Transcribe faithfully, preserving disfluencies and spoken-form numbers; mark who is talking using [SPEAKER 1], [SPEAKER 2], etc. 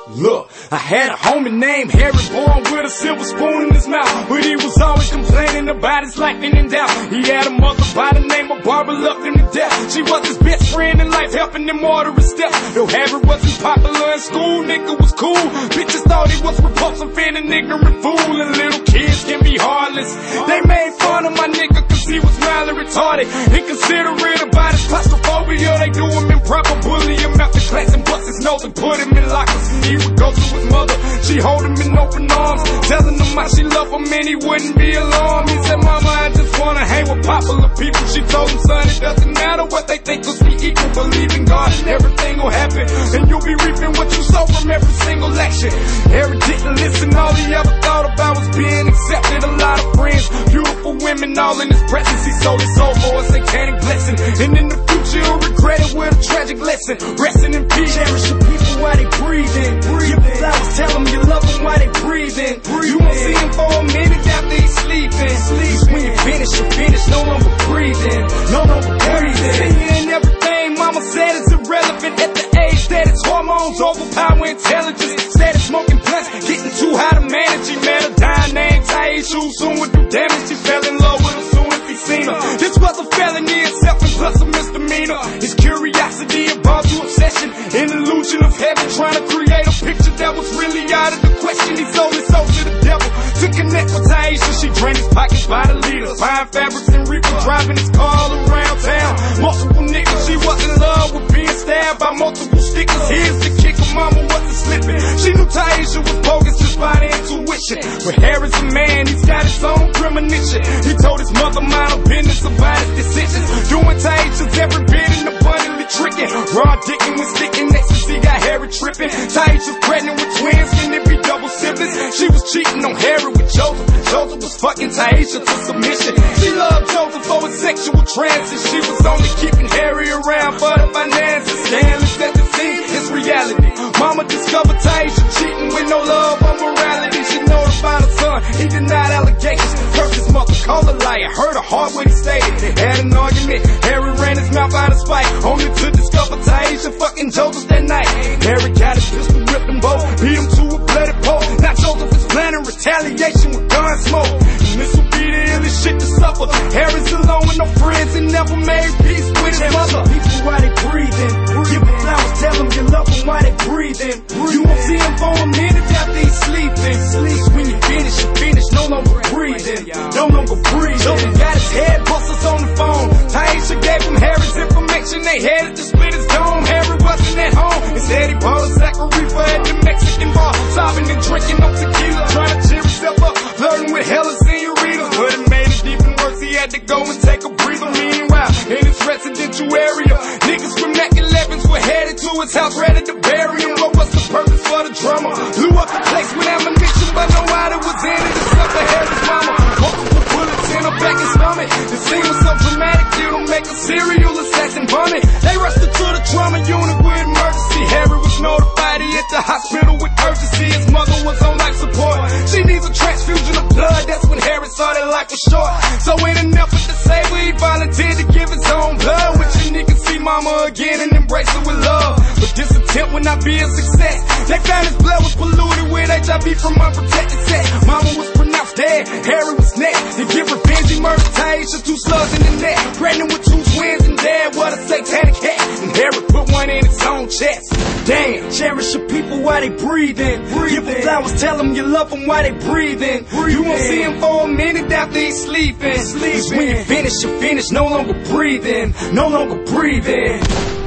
[SPEAKER 1] Look, I had a homie named Harry, born with a silver spoon in his mouth, but he was always complaining about his life and in doubt. He had a mother by the name of Barbara, loved him to death. She was his best friend in life, helping him order his steps. Though Harry wasn't popular in school, nigga was cool. Bitches thought he was repulsive and an ignorant fool. And little kids can be heartless. They made fun of my nigga cause he was mildly retarded. Inconsiderate about his claustrophobia. They do him improper, bully him out the class and bust his nose and put him in lockers. And he would go to his mother, she hold him in open arms, telling him how she loved him and he wouldn't be alarmed. He said, Mama, I just wanna hang with popular people. She told him, son, it doesn't matter what they think, cause we equal. Believe in God and everything will happen, and you'll be reaping what you sow from every single action. Harry didn't listen, all he ever thought about was being accepted. A lot of friends, beautiful women, all in his presence. He sold his soul for a satanic blessing, and in the future he'll regret it with a tragic lesson. Resting in peace. Cherish the people while they breathing. Give them flowers, tell them you love them while they breathing. You won't see him for a minute after he's sleeping. Cause when you finish, you finish, no longer breathing, no longer breathing. Seeing everything mama said is irrelevant at the age that it's hormones overpower intelligence. Instead of smoking blunts, getting too high to manage. He met a dying named Taisha who soon would do damage. He fell in love with her soon as he seen her. This was a felony itself and plus a misdemeanor. His curiosity evolved to obsession, an illusion of heaven, trying to create a picture that was really out of the question. He sold his soul to the devil to connect with Taisha. She drained his pockets by the liters, buying fabrics and reapers, driving his car all around town. Multiple niggas, she was in love with being stabbed by multiple stickers. Here's the kicker, mama wasn't slipping. She knew Taisha was bogus just by the intuition. But Harry's a man, he's got his own premonition. He told his mother mind her business about his decisions, doing Taisha's every bit and abundantly tricking. Raw dicking when sticking, ecstasy got Harry tripping. Taisha's pregnant with twins, can it be double siblings? She was cheating on Harry with Joseph, and Joseph was fucking Taisha to submission. She loved Joseph for his sexual trances. She was only keeping Harry around for the finances. Scandalous as it seems, it's reality. Mama discovered Taisha cheating with no love or morality. She notified her son, he denied allegations. Cursed his mother, called a liar, heard her heart when he stated. They had an argument, Harry ran his mouth out of spite, only to discover Taisha fucking Joseph that night. Harry got his pistol, whipped them both, beat him to a bloody pulp. Now Joseph is planning retaliation with gun smoke, and this will be the illest shit to suffer. Harry's alone with no friends and never made peace with his mother. People while they breathing, give them flowers, tell them you love them while they breathing. You won't see him for a minute after he's sleeping. Cause when you finish, you finish, no longer breathing, no longer breathing. Joseph got his head busters on the phone. Taisha gave him Harry's information, they headed to split his dome. Harry wasn't at home, instead he bought a sack of reefer at the Mexican bar, sobbing and drinking up tequila, trying to cheer himself up, flirting with hella senoritas. But it made it even worse, he had to go and take a breather. Meanwhile, in his residential area, niggas from Mac elevens were headed to his house, ready to bury him. What was the purpose for the drama? Blew up the place with ammunition, but no rider was in it except for Harry's mama. Multiple bullets in her back and stomach. The scene was so dramatic, it'll make a serial assassin vomit. They rushed her to the trauma unit with emergency. Harry was notified, he hit the hospital with urgency. His mother was on life support, she needs a transfusion of blood. That's when Harry saw that life was short, so in an effort to save her, he volunteered to give his own blood. Which he could see mama again and embrace her with love. But this attempt would not be a success. They found his blood was polluted with H I V from unprotected sex. Mama was pronounced dead, Harry was next. To give revenge, he murdered Taisha, two slugs in the neck. Pregnant with two twins and dead, what a satanic act. And Harry put one in his own chest. Damn, cherish your people while they breathing. Give them flowers, tell them you love them while they breathing. You won't see him for a minute after he's sleeping. Cause when you finish, you finish, no longer breathing, no longer breathing.